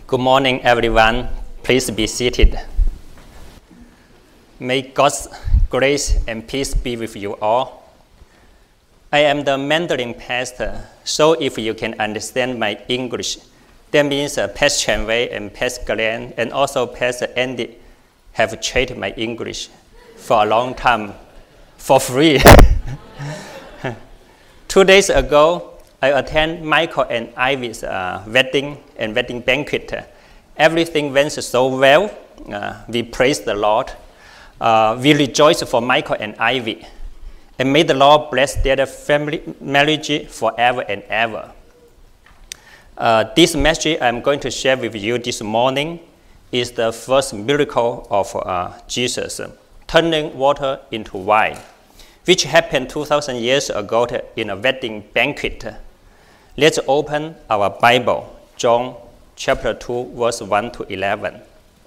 Good morning, everyone. Please be seated. May God's grace and peace be with you all. I am the Mandarin pastor, so if you can understand my English, that means Pastor Chen Wei and Pastor Glenn and also Pastor Andy have trained my English for a long time for free. 2 days ago, I attended Michael and Ivy's wedding and wedding banquet. Everything went so well. We praise the Lord. We rejoice for Michael and Ivy. And may the Lord bless their family marriage forever and ever. This message I'm going to share with you this morning is the first miracle of Jesus, turning water into wine, which happened 2,000 years ago in a wedding banquet. Let's open our Bible, John chapter 2, verse 1 to 11.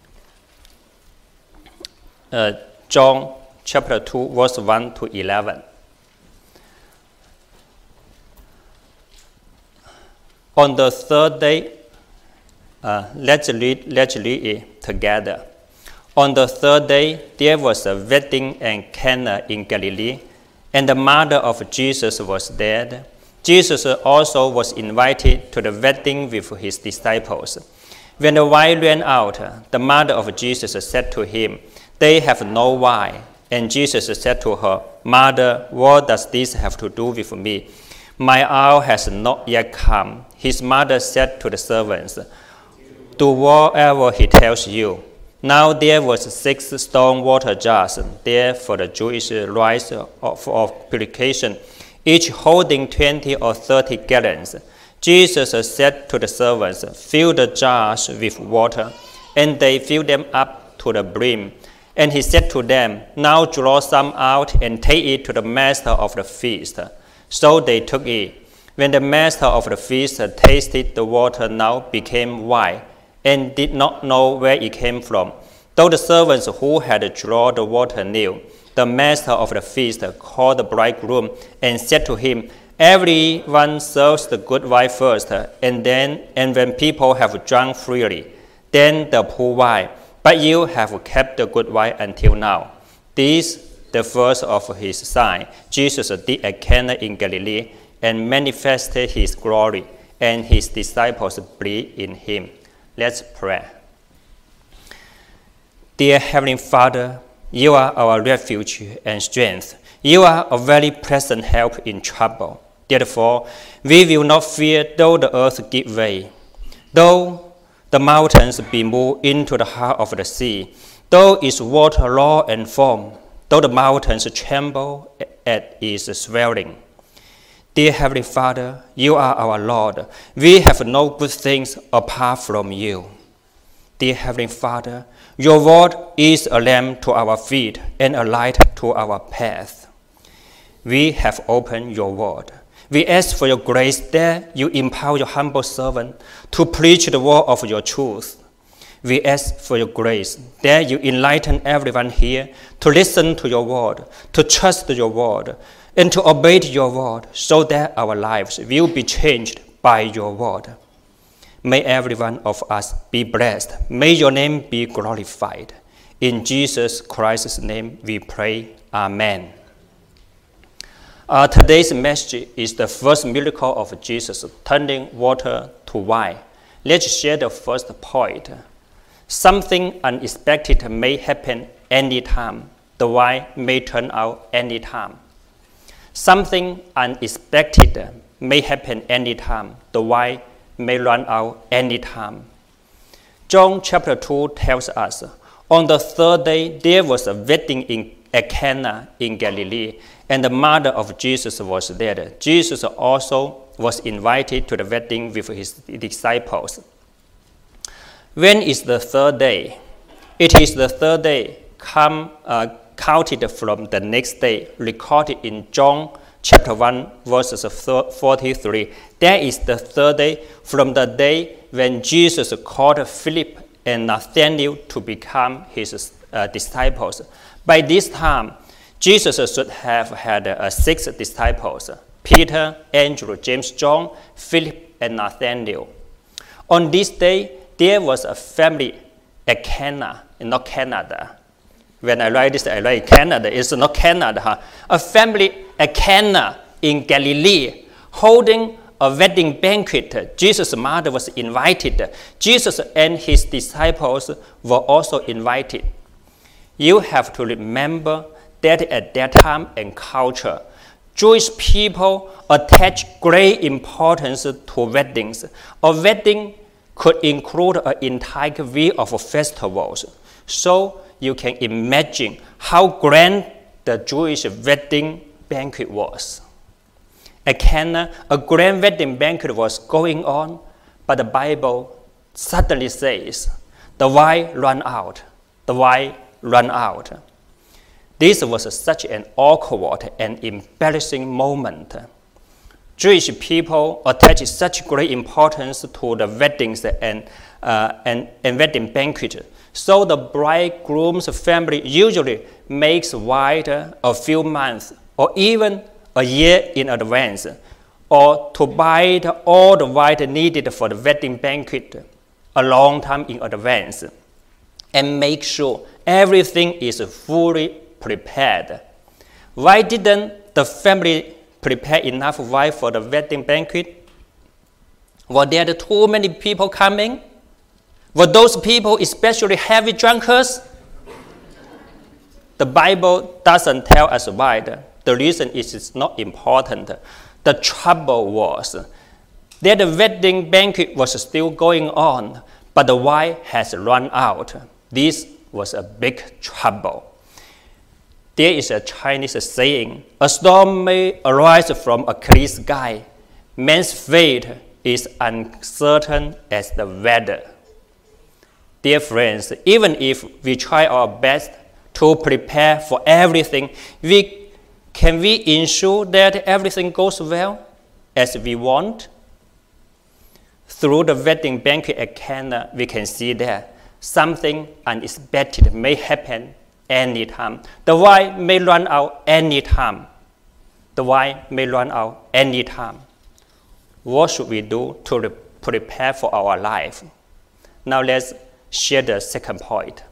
John chapter 2, verse 1 to 11. On the third day, let's read it together. On the third day, there was a wedding in Cana in Galilee, and the mother of Jesus was there. Jesus also was invited to the wedding with his disciples. When the wine ran out, the mother of Jesus said to him, "They have no wine." And Jesus said to her, "Mother, what does this have to do with me? My hour has not yet come." His mother said to the servants, "Do whatever he tells you." Now there was 6 stone water jars there for the Jewish rites of purification, each holding 20 or 30 gallons. Jesus said to the servants, "Fill the jars with water," and they filled them up to the brim. And he said to them, "Now draw some out and take it to the master of the feast." So they took it. When the master of the feast tasted the water, now became wine, and did not know where it came from, though the servants who had drawn the water knew. The master of the feast called the bridegroom and said to him, "Everyone serves the good wine first, and when people have drunk freely, then the poor wine. But you have kept the good wine until now." This, the first of his signs, Jesus did at Cana in Galilee, and manifested his glory, and his disciples believed in him. Let's pray. Dear Heavenly Father, you are our refuge and strength. You are a very present help in trouble. Therefore, we will not fear though the earth give way, though the mountains be moved into the heart of the sea, though its water roar and foam, though the mountains tremble at its swelling. Dear Heavenly Father, you are our Lord. We have no good things apart from you. Dear Heavenly Father, your word is a lamp to our feet and a light to our path. We have opened your word. We ask for your grace that you empower your humble servant to preach the word of your truth. We ask for your grace that you enlighten everyone here to listen to your word, to trust your word, and to obey your word, so that our lives will be changed by your word. May every one of us be blessed. May your name be glorified. In Jesus Christ's name we pray. Amen. Today's message is the first miracle of Jesus, turning water to wine. Let's share the first point. Something unexpected may happen anytime. The wine may turn out anytime. Something unexpected may happen anytime. The wine may run out anytime. John chapter 2 tells us, on the third day there was a wedding at Cana in Galilee, and the mother of Jesus was there. Jesus also was invited to the wedding with his disciples. When is the third day? It is the third day counted from the next day, recorded in John chapter 1, verses 43. That is the third day from the day when Jesus called Philip and Nathanael to become his disciples. By this time, Jesus should have had 6 disciples: Peter, Andrew, James, John, Philip, and Nathanael. On this day, there was a family at Cana, not Canada. When I write this, I write Canada. It's not Canada. Huh? A family at Cana in Galilee holding a wedding banquet. Jesus' mother was invited. Jesus and his disciples were also invited. You have to remember that at that time and culture, Jewish people attach great importance to weddings. A wedding could include an entire week of festivals. So you can imagine how grand the Jewish wedding banquet was. At Cana, a grand wedding banquet was going on, but the Bible suddenly says, the wine ran out. The wine ran out. This was such an awkward and embarrassing moment. Jewish people attach such great importance to the weddings and wedding banquet. So the bridegroom's family usually makes wine a few months or even a year in advance, or to buy all the wine needed for the wedding banquet a long time in advance, and make sure everything is fully prepared. Why didn't the family prepare enough wine for the wedding banquet? Were there too many people coming? Were those people especially heavy drunkards? The Bible doesn't tell us why. The reason is not important. The trouble was that the wedding banquet was still going on, but the wine has run out. This was a big trouble. There is a Chinese saying, a storm may arise from a clear sky. Man's fate is uncertain as the weather. Dear friends, even if we try our best to prepare for everything, can we ensure that everything goes well as we want? Through the wedding banquet at Cana, we can see that something unexpected may happen anytime. The wine may run out anytime. The wine may run out anytime. What should we do to prepare for our life? Now let's share the second point.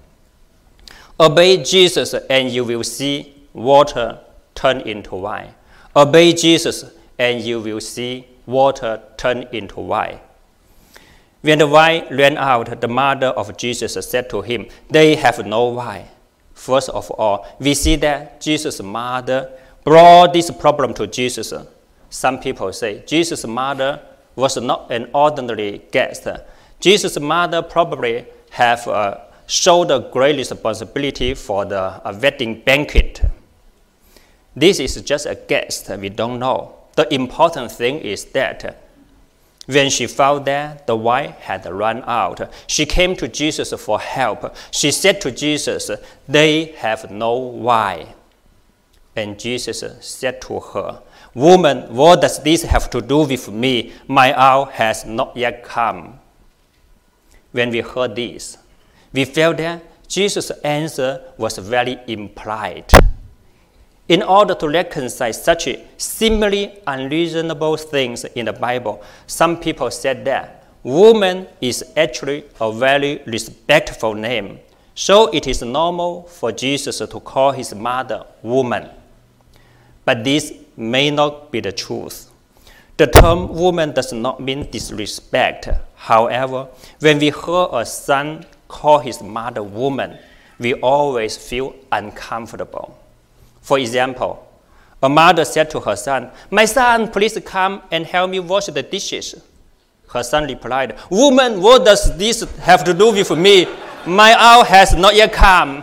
Obey Jesus and you will see water turn into wine. Obey Jesus and you will see water turn into wine. When the wine ran out, the mother of Jesus said to him, they have no wine. First of all, we see that Jesus' mother brought this problem to Jesus. Some people say Jesus' mother was not an ordinary guest. Jesus' mother probably have showed a great responsibility for the wedding banquet. This is just a guess, we don't know. The important thing is that when she found that the wine had run out, she came to Jesus for help. She said to Jesus, they have no wine. And Jesus said to her, woman, what does this have to do with me? My hour has not yet come. When we heard this, we felt that Jesus' answer was very implied. In order to reconcile such seemingly unreasonable things in the Bible, some people said that woman is actually a very respectful name, so it is normal for Jesus to call his mother woman. But this may not be the truth. The term woman does not mean disrespect. However, when we hear a son call his mother woman, we always feel uncomfortable. For example, a mother said to her son, my son, please come and help me wash the dishes. Her son replied, woman, what does this have to do with me? My hour has not yet come.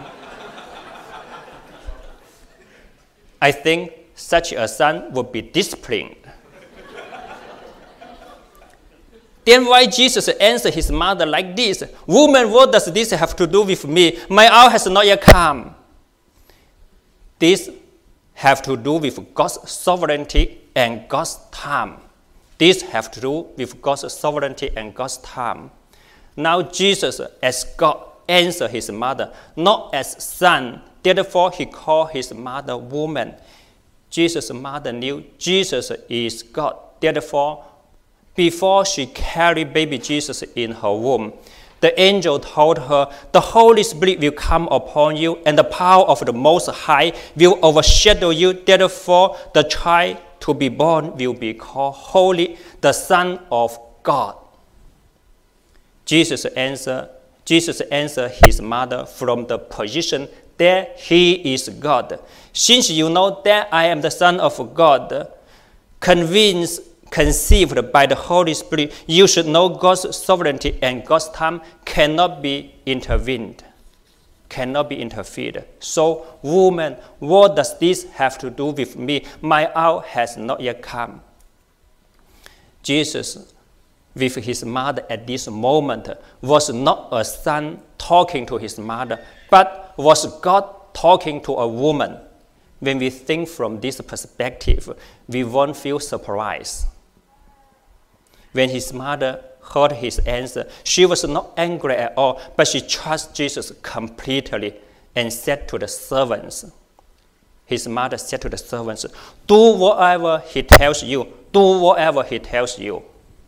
I think such a son would be disciplined. Then why Jesus answered his mother like this? Woman, what does this have to do with me? My hour has not yet come. This have to do with God's sovereignty and God's time. This have to do with God's sovereignty and God's time. Now Jesus, as God, answered his mother, not as son. Therefore, he called his mother woman. Jesus' mother knew Jesus is God. Therefore, before she carried baby Jesus in her womb, The angel told her, "The Holy Spirit will come upon you, and the power of the Most High will overshadow you. Therefore, the child to be born will be called Holy, the Son of God." Jesus answered his mother from the position that he is God. "Since you know that I am the Son of God, conceived by the Holy Spirit, you should know God's sovereignty and God's time cannot be interfered. So, woman, what does this have to do with me? My hour has not yet come." Jesus, with his mother at this moment, was not a son talking to his mother, but was God talking to a woman. When we think from this perspective, we won't feel surprised. When his mother heard his answer, she was not angry at all, but she trusted Jesus completely and said to the servants, his mother said to the servants, "Do whatever he tells you. Do whatever he tells you."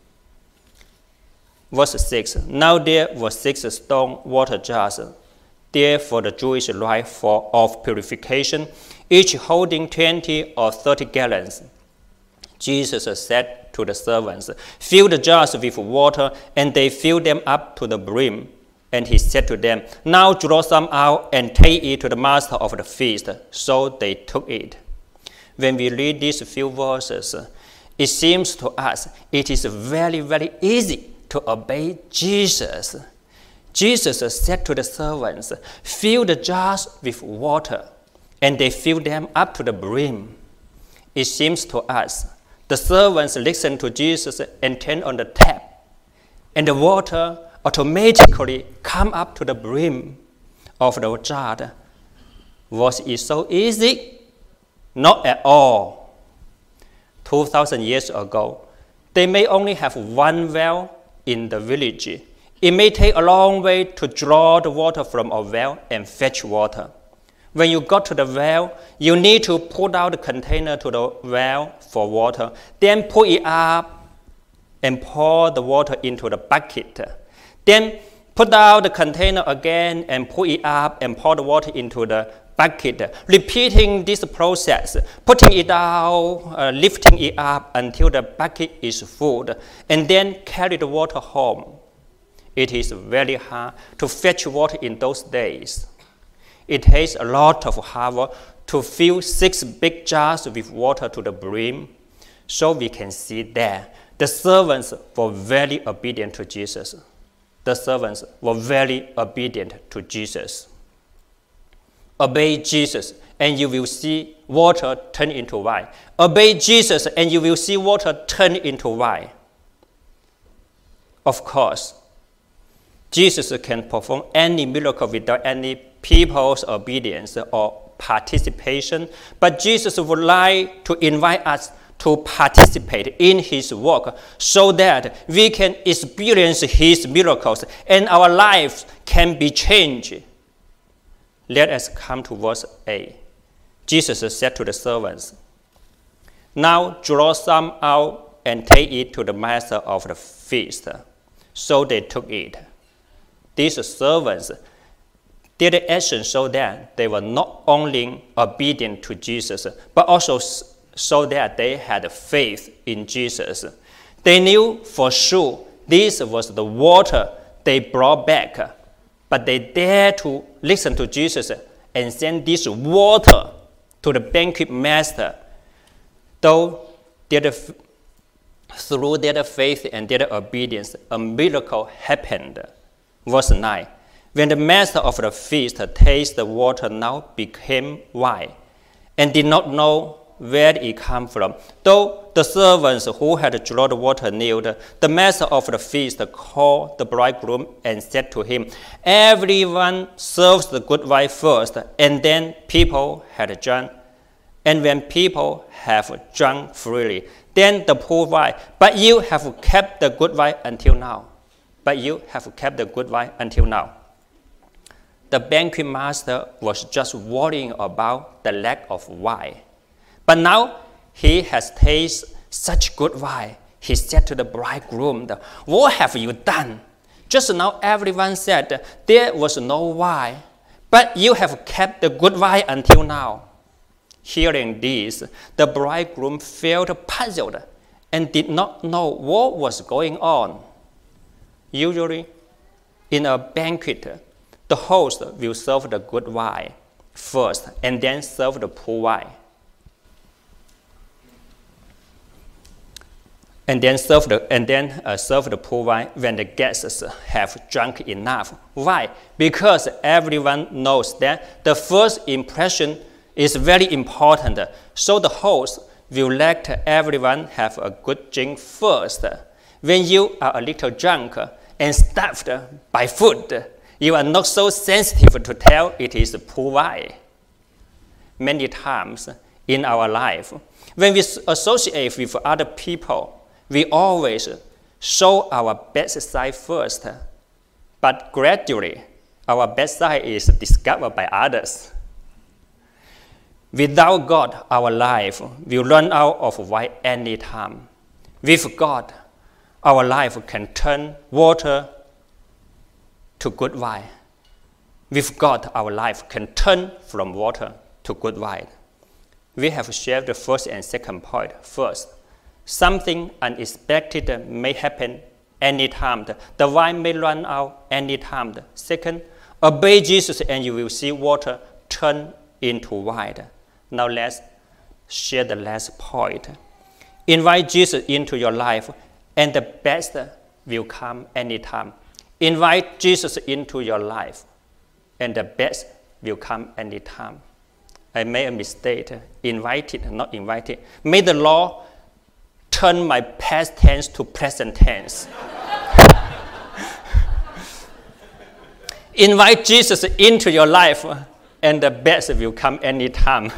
Verse 6, "Now there were 6 stone water jars there for the Jewish rite of purification, each holding 20 or 30 gallons. Jesus said to the servants, "Fill the jars with water," and they filled them up to the brim. And he said to them, "Now draw some out and take it to the master of the feast." So they took it. When we read these few verses, it seems to us it is very, very easy to obey Jesus. Jesus said to the servants, "Fill the jars with water," and they filled them up to the brim. It seems to us the servants listened to Jesus and turned on the tap, and the water automatically come up to the brim of the jar. Was it so easy? Not at all. 2,000 years ago, they may only have one well in the village. It may take a long way to draw the water from a well and fetch water. When you got to the well, you need to put out the container to the well for water, then put it up and pour the water into the bucket. Then put out the container again and put it up and pour the water into the bucket, repeating this process, putting it down, lifting it up until the bucket is full, and then carry the water home. It is very hard to fetch water in those days. It takes a lot of hard work to fill 6 big jars with water to the brim. So we can see that the servants were very obedient to Jesus. The servants were very obedient to Jesus. Obey Jesus, and you will see water turn into wine. Obey Jesus, and you will see water turn into wine. Of course, Jesus can perform any miracle without any people's obedience or participation, but Jesus would like to invite us to participate in his work so that we can experience his miracles and our lives can be changed. Let us come to verse 8. Jesus said to the servants, "Now draw some out and take it to the master of the feast." So they took it. These servants did the action so that they were not only obedient to Jesus, but also so that they had faith in Jesus. They knew for sure this was the water they brought back, but they dared to listen to Jesus and send this water to the banquet master. Through their faith and their obedience, a miracle happened. Verse 9, when the master of the feast tasted the water now became wine, and did not know where it came from. Though the servants who had drawn the water knew, the master of the feast called the bridegroom and said to him, "Everyone serves the good wine first, and then people had drunk. And when people have drunk freely, then the poor wine. But you have kept the good wine until now." The banquet master was just worrying about the lack of wine. But now he has tasted such good wine. He said to the bridegroom, "What have you done? Just now everyone said there was no wine, but you have kept the good wine until now. Hearing this, the bridegroom felt puzzled and did not know what was going on. Usually, in a banquet, the host will serve the good wine first and then serve the poor wine. And then serve the poor wine when the guests have drunk enough. Why? Because everyone knows that the first impression is very important. So the host will let everyone have a good drink first. When you are a little drunk and stuffed by food, you are not so sensitive to tell it is poor wine. Many times in our life, when we associate with other people, we always show our best side first, but gradually our best side is discovered by others. Without God, our life will run out of wine any time. With God, our life can turn water to good wine. With God, our life can turn from water to good wine. We have shared the first and second point. First, something unexpected may happen anytime. The wine may run out anytime. Second, obey Jesus and you will see water turn into wine. Now let's share the last point. Invite Jesus into your life and the best will come anytime. Invite Jesus into your life and the best will come anytime. I made a mistake. Invited, not invited. May the Lord turn my past tense to present tense. Invite Jesus into your life and the best will come anytime.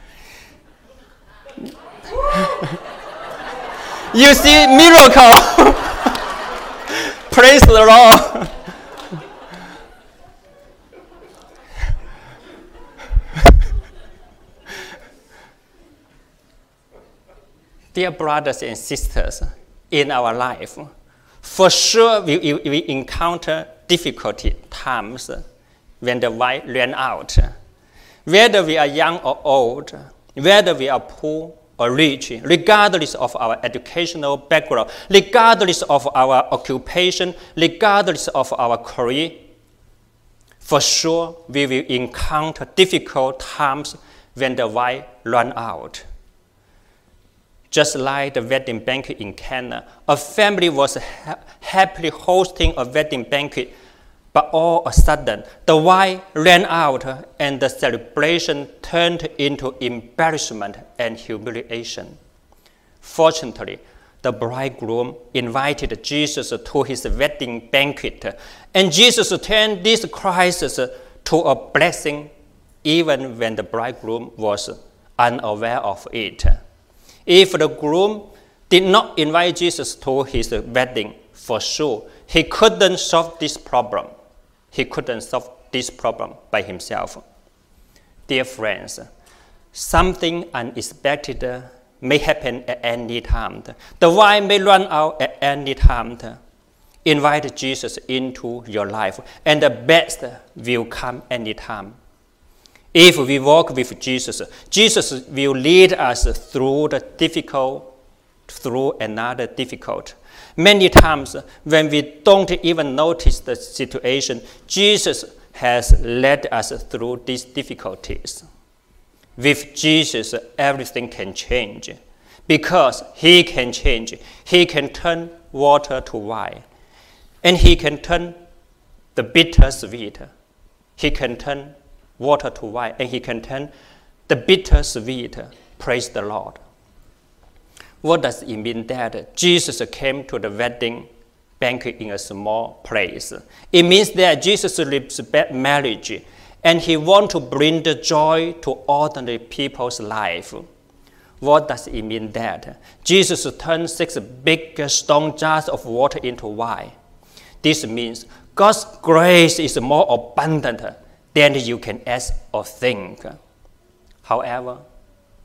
You see miracle. Praise the Lord. Dear brothers and sisters, in our life, for sure we encounter difficult times when the wine ran out. Whether we are young or old, whether we are poor or rich, regardless of our educational background, regardless of our occupation, regardless of our career, for sure we will encounter difficult times when the wine ran out. Just like the wedding banquet in Cana, a family was happily hosting a wedding banquet, but all of a sudden, the wine ran out and the celebration turned into embarrassment and humiliation. Fortunately, the bridegroom invited Jesus to his wedding banquet, and Jesus turned this crisis to a blessing even when the bridegroom was unaware of it. If the groom did not invite Jesus to his wedding, for sure, he couldn't solve this problem. He couldn't solve this problem by himself. Dear friends, something unexpected may happen at any time. The wine may run out at any time. Invite Jesus into your life, and the best will come anytime. If we walk with Jesus, Jesus will lead us through another difficult. Many times when we don't even notice the situation, Jesus has led us through these difficulties. With Jesus, everything can change. Because he can change. He can turn water to wine. And he can turn the bitter sweet. He can turn water to wine, and he can turn the bitter sweet. Praise the Lord. What does it mean that Jesus came to the wedding banquet in a small place? It means that Jesus lives bad marriage, and he wants to bring the joy to ordinary people's life. What does it mean that Jesus turned 6 big stone jars of water into wine? This means God's grace is more abundant than you can ask or think. However,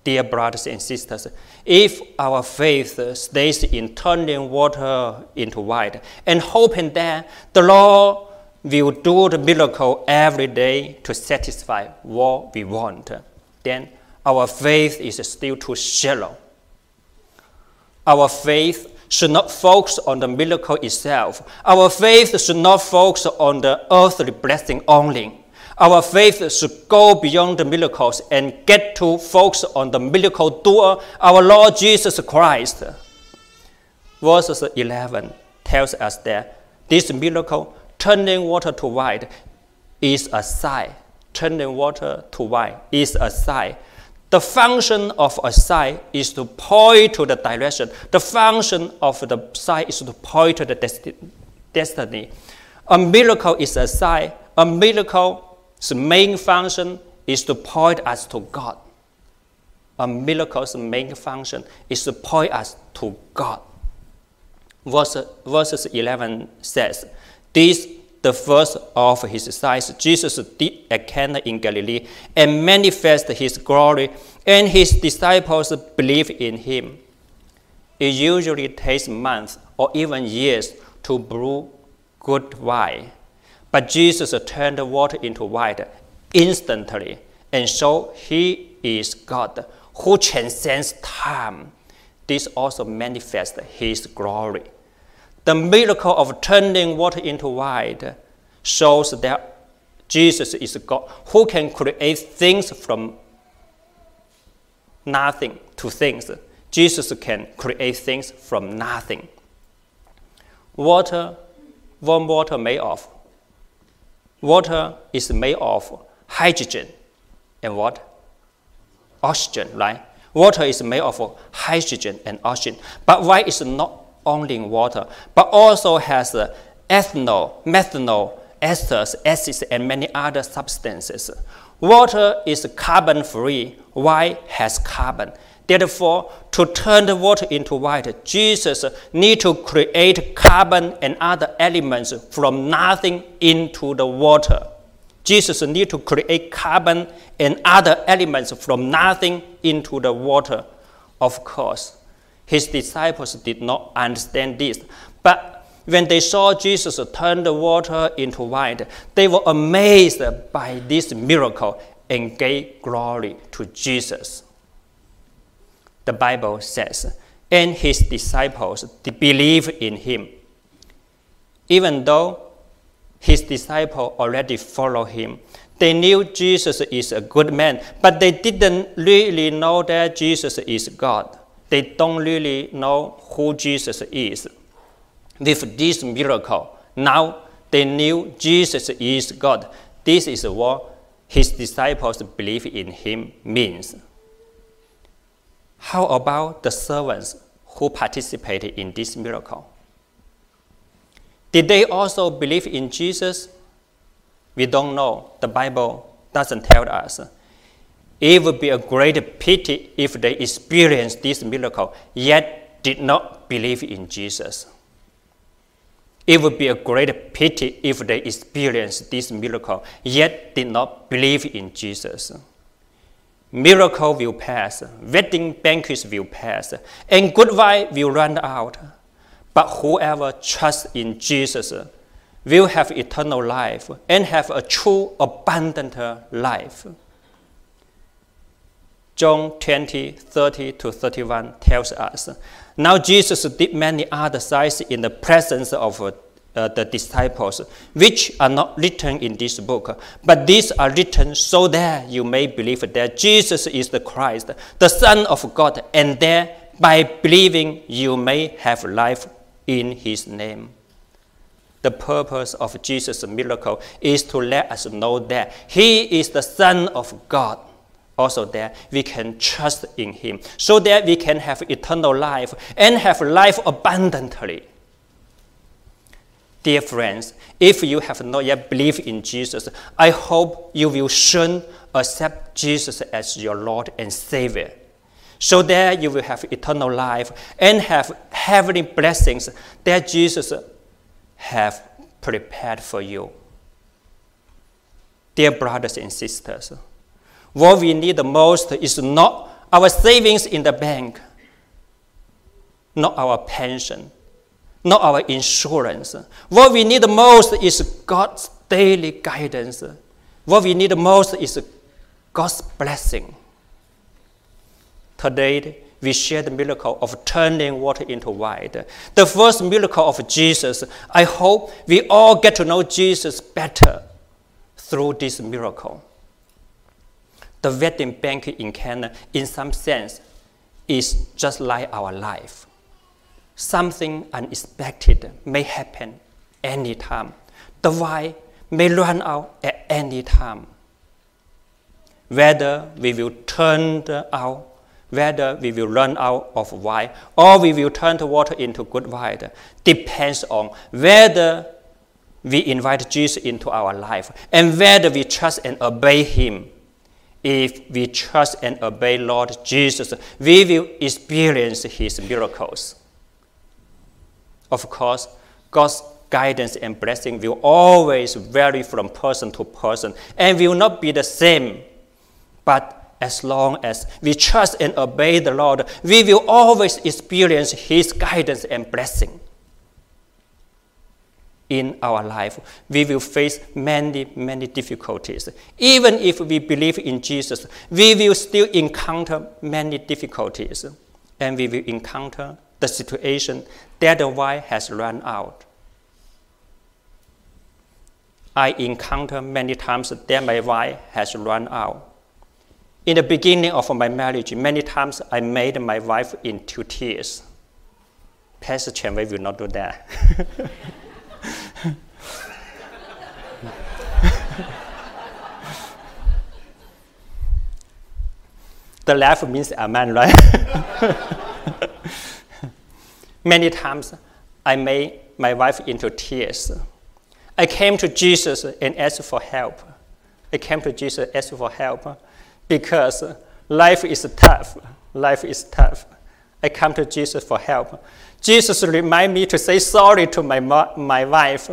Dear brothers and sisters, if our faith stays in turning water into wine and hoping that the Lord will do the miracle every day to satisfy what we want, then our faith is still too shallow. Our faith should not focus on the miracle itself. Our faith should not focus on the earthly blessing only. Our faith should go beyond the miracles and get to focus on the miracle doer, our Lord Jesus Christ. Verses 11 tells us that this miracle, turning water to wine, is a sign. Turning water to wine is a sign. The function of a sign is to point to the direction. The function of the sign is to point to the destiny. A miracle is a sign. A miracle's main function is to point us to God. A miracle's main function is to point us to God. Verses 11 says, "This, the first of his signs, Jesus did at Cana in Galilee and manifested his glory, and his disciples believed in him." It usually takes months or even years to brew good wine. But Jesus turned the water into wine instantly and showed he is God who transcends time. This also manifests his glory. The miracle of turning water into wine shows that Jesus is God who can create things from nothing to things. Jesus can create things from nothing. Water, warm water made of? Water is made of hydrogen and what? Oxygen, right? Water is made of hydrogen and oxygen. But wine is not only water, but also has ethanol, methanol, esters, acids, and many other substances. Water is carbon-free. Wine has carbon. Therefore, to turn the water into wine, Jesus needs to create carbon and other elements from nothing into the water. Jesus needs to create carbon and other elements from nothing into the water. Of course, his disciples did not understand this, but when they saw Jesus turn the water into wine, they were amazed by this miracle and gave glory to Jesus. The Bible says, "And his disciples believed in him." Even though his disciples already followed him, they knew Jesus is a good man, but they didn't really know that Jesus is God. They don't really know who Jesus is. With this miracle, now they knew Jesus is God. This is what his disciples believe in him means. How about the servants who participated in this miracle? Did they also believe in Jesus? We don't know. The Bible doesn't tell us. It would be a great pity if they experienced this miracle yet did not believe in Jesus. It would be a great pity if they experienced this miracle yet did not believe in Jesus. Miracle will pass, wedding banquets will pass, and good wine will run out. But whoever trusts in Jesus will have eternal life and have a true, abundant life. John 20:30-31 tells us, "Now Jesus did many other signs in the presence of the disciples, which are not written in this book, but these are written so that you may believe that Jesus is the Christ, the Son of God, and that by believing you may have life in his name." The purpose of Jesus' miracle is to let us know that he is the Son of God. Also that we can trust in him, so that we can have eternal life and have life abundantly. Dear friends, if you have not yet believed in Jesus, I hope you will soon accept Jesus as your Lord and Savior, so that you will have eternal life and have heavenly blessings that Jesus has prepared for you. Dear brothers and sisters, what we need the most is not our savings in the bank, not our pension, not our insurance. What we need the most is God's daily guidance. What we need the most is God's blessing. Today, we share the miracle of turning water into wine. The first miracle of Jesus. I hope we all get to know Jesus better through this miracle. The wedding banquet in Cana, in some sense, is just like our life. Something unexpected may happen anytime. The wine may run out at any time. Whether we will whether we will run out of wine or we will turn the water into good wine depends on whether we invite Jesus into our life and whether we trust and obey Him. If we trust and obey Lord Jesus, we will experience His miracles. Of course, God's guidance and blessing will always vary from person to person and will not be the same. But as long as we trust and obey the Lord, we will always experience His guidance and blessing. In our life, we will face many, many difficulties. Even if we believe in Jesus, we will still encounter many difficulties. And we will encounter the situation that the wine has run out. I encounter many times that my wine has run out. In the beginning of my marriage, many times I made my wife into tears. Pastor Chen Wei will not do that. The laugh means amen, right? Many times I made my wife into tears. I came to Jesus and asked for help. Because life is tough. I come to Jesus for help. Jesus remind me to say sorry to my wife.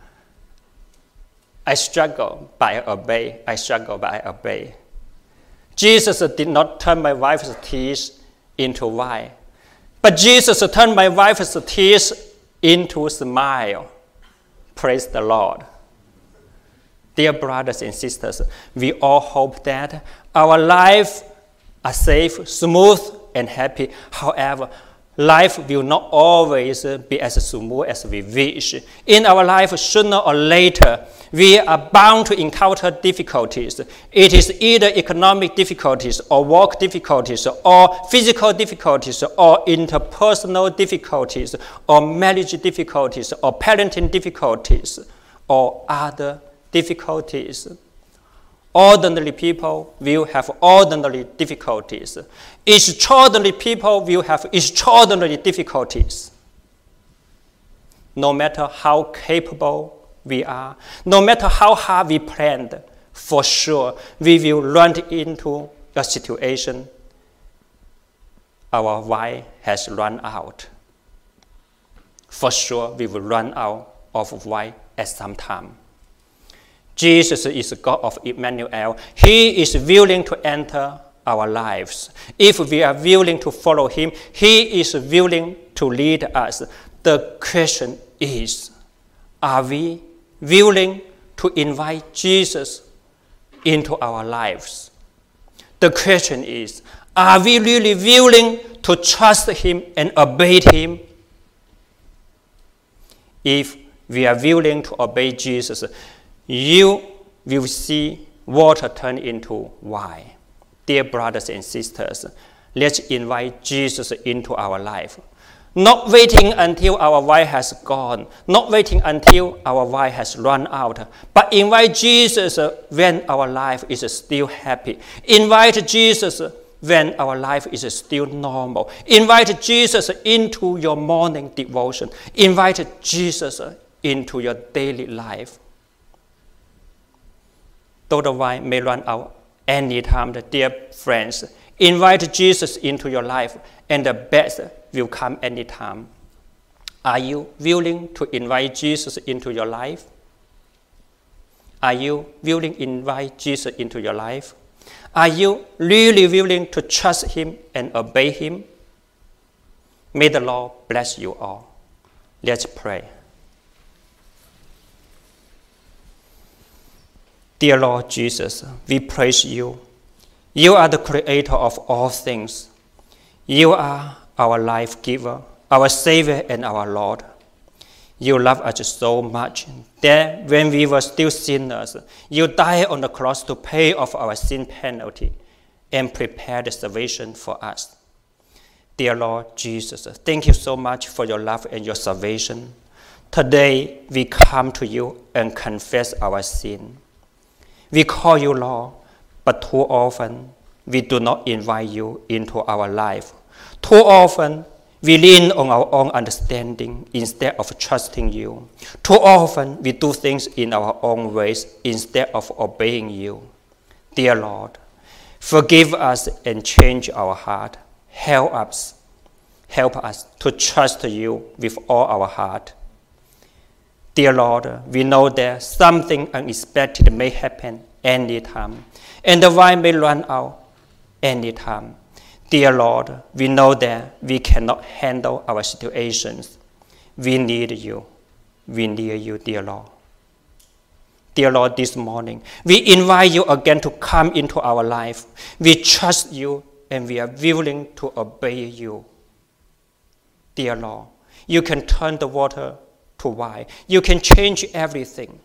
I struggle, but I obey. Jesus did not turn my wife's tears into wine, but Jesus turned my wife's tears into a smile. Praise the Lord. Dear brothers and sisters, we all hope that our lives are safe, smooth, and happy. However, life will not always be as smooth as we wish. In our life, sooner or later, we are bound to encounter difficulties. It is either economic difficulties or work difficulties or physical difficulties or interpersonal difficulties or marriage difficulties or parenting difficulties or other difficulties. Ordinary people will have ordinary difficulties. Extraordinary people will have extraordinary difficulties. No matter how capable we are, no matter how hard we planned, for sure we will run into a situation. Our wine has run out. For sure we will run out of wine at some time. Jesus is the God of Emmanuel. He is willing to enter our lives. If we are willing to follow Him, He is willing to lead us. The question is, are we willing to invite Jesus into our lives? The question is, are we really willing to trust Him and obey Him? If we are willing to obey Jesus, you will see water turn into wine. Dear brothers and sisters, let's invite Jesus into our life. Not waiting until our wine has gone, not waiting until our wine has run out, but invite Jesus when our life is still happy. Invite Jesus when our life is still normal. Invite Jesus into your morning devotion. Invite Jesus into your daily life. Though the wine may run out anytime, dear friends, invite Jesus into your life, and the best will come anytime. Are you willing to invite Jesus into your life? Are you willing to invite Jesus into your life? Are you really willing to trust Him and obey Him? May the Lord bless you all. Let's pray. Dear Lord Jesus, we praise you. You are the creator of all things. You are our life giver, our Savior and our Lord. You love us so much that when we were still sinners, you died on the cross to pay off our sin penalty and prepare the salvation for us. Dear Lord Jesus, thank you so much for your love and your salvation. Today, we come to you and confess our sin. We call you Lord, but too often we do not invite you into our life. Too often we lean on our own understanding instead of trusting you. Too often we do things in our own ways instead of obeying you. Dear Lord, forgive us and change our heart. Help us to trust you with all our heart. Dear Lord, we know that something unexpected may happen anytime, and the wine may run out anytime. Dear Lord, we know that we cannot handle our situations. We need you. We need you, dear Lord. Dear Lord, this morning, we invite you again to come into our life. We trust you and we are willing to obey you. Dear Lord, you can turn the water to wine. You can change everything.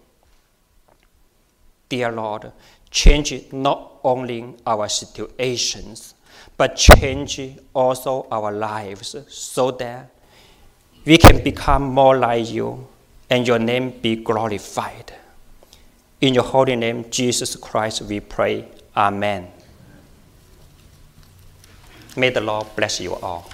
Dear Lord, change not only our situations, but change also our lives so that we can become more like you and your name be glorified. In your holy name, Jesus Christ, we pray. Amen. May the Lord bless you all.